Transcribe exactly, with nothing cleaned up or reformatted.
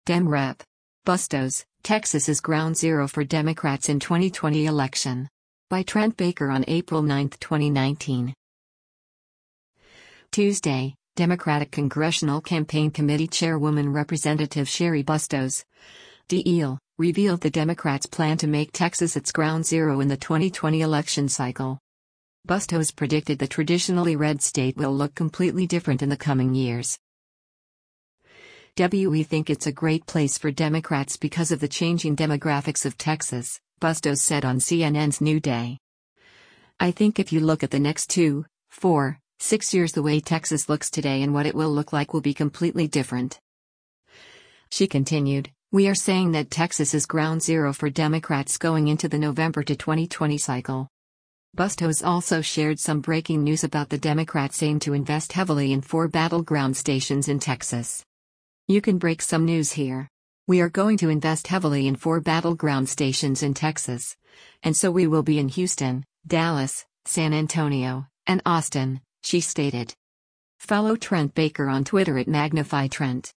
Dem Rep. Bustos, Texas is ground zero for Democrats in twenty twenty election. By Trent Baker on April ninth, twenty nineteen. Tuesday, Democratic Congressional Campaign Committee Chairwoman Representative Cheri Bustos D L revealed the Democrats plan to make Texas its ground zero in the twenty twenty election cycle. Bustos predicted the traditionally red state will look completely different in the coming years. We think it's a great place for Democrats because of the changing demographics of Texas, Bustos said on C N N's New Day. I think if you look at the next two, four, six years, the way Texas looks today and what it will look like will be completely different. She continued, we are saying that Texas is ground zero for Democrats going into the November to twenty twenty cycle. Bustos also shared some breaking news about the Democrats' aim to invest heavily in four battleground stations in Texas. You can break some news here. We are going to invest heavily in four battleground stations in Texas. And so we will be in Houston, Dallas, San Antonio, and Austin, she stated. Follow Trent Baker on Twitter at Magnify Trent.